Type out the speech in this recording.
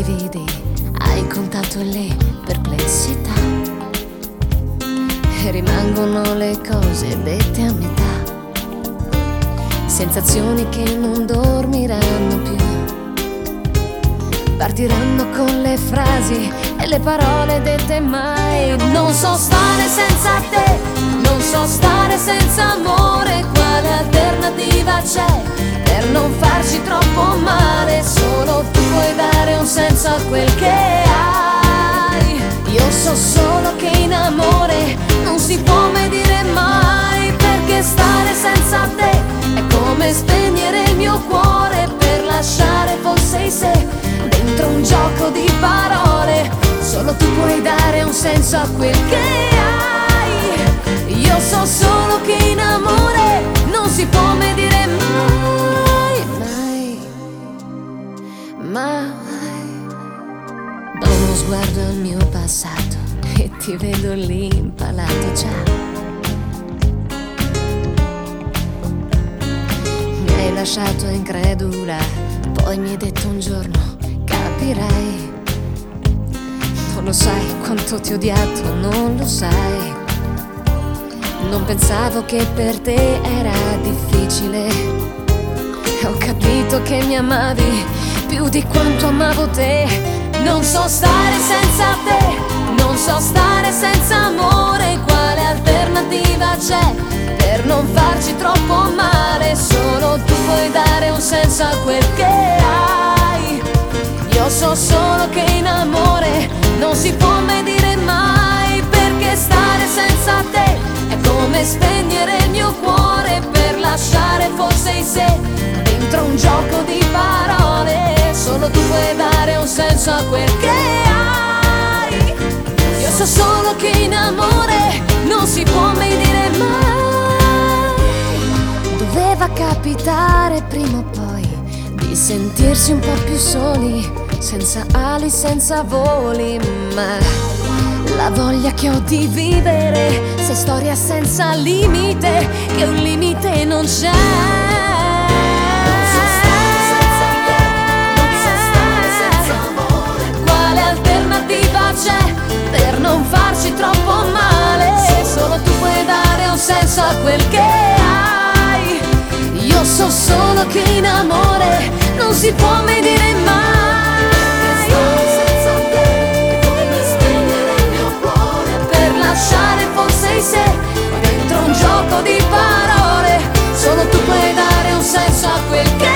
brividi, hai contato le perplessità e rimangono le cose dette a metà, sensazioni che non dormiranno più, partiranno con le frasi e le parole dette mai. Non so stare senza te, non so stare senza amore, quale alternativa c'è per non farci troppo male? Solo tu puoi dare un senso a quel che hai. Io so solo che in amore non si può mai dire mai, perché stare senza te è come spegnere il mio cuore per lasciare forse i sé dentro un gioco di parole. Solo tu puoi dare un senso a quel che hai. Io so solo che in amore non si può mai dire mai, mai, mai. Do uno sguardo al mio passato e ti vedo lì impalato già. Mi hai lasciato incredula, poi mi hai detto un giorno capirai. Non lo sai quanto ti ho odiato, non lo sai. Non pensavo che per te era difficile. Ho capito che mi amavi più di quanto amavo te. Non so stare senza te, non so stare senza amore, quale alternativa c'è per non farci troppo male? Solo tu puoi dare un senso a quel che hai. Io so solo che in amore non si può mai dire mai, perché stare senza te è come spegnere il mio cuore per lasciare forse i sé dentro un gioco di parole. Solo tu puoi dare un senso a quel che hai. Io so solo che in amore non si può mai dire mai. Doveva capitare prima o poi di sentirsi un po' più soli, senza ali, senza voli, ma la voglia che ho di vivere, se storia senza limite, che un limite non c'è. Non so stare senza te, non so stare senza amore, quale alternativa c'è per non farci troppo male? Solo tu puoi dare un senso a quel che hai. Io so solo che in amore non si può mai dire mai. Lasciare forse i sé dentro un gioco di parole. Solo tu puoi dare un senso a quel che